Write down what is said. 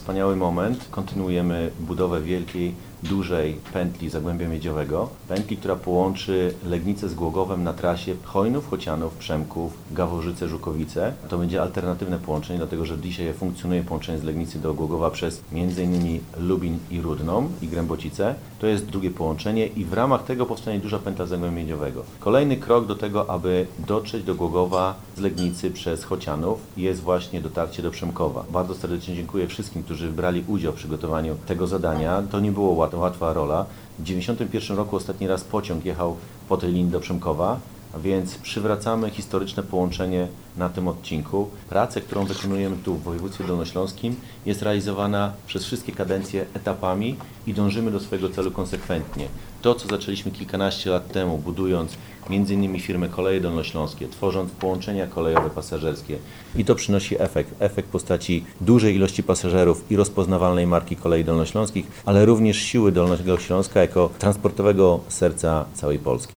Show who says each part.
Speaker 1: wspaniały moment. Kontynuujemy budowę wielkiej, dużej pętli Zagłębia Miedziowego. Pętli, która połączy Legnicę z Głogowem na trasie Chojnów, Chocianów, Przemków, Gaworzyce, Żukowice. To będzie alternatywne połączenie, dlatego że dzisiaj funkcjonuje połączenie z Legnicy do Głogowa przez m.in. Lubin i Rudną i Grębocice. To jest drugie połączenie i w ramach tego powstanie duża pętla Zagłębia Miedziowego. Kolejny krok do tego, aby dotrzeć do Głogowa z Legnicy przez Chocianów jest właśnie dotarcie do Przemkowa. Bardzo serdecznie dziękuję wszystkim, którzy brali udział w przygotowaniu tego zadania. To nie było łatwa rola. W 1991 roku ostatni raz pociąg jechał po tej linii do Przemkowa, a więc przywracamy historyczne połączenie na tym odcinku. Pracę, którą wykonujemy tu w województwie dolnośląskim, jest realizowana przez wszystkie kadencje etapami i dążymy do swojego celu konsekwentnie. To, co zaczęliśmy kilkanaście lat temu, budując m.in. firmę Koleje Dolnośląskie, tworząc połączenia kolejowe pasażerskie i to przynosi efekt w postaci dużej ilości pasażerów i rozpoznawalnej marki Kolei Dolnośląskich, ale również siły Dolnego Śląska jako transportowego serca całej Polski.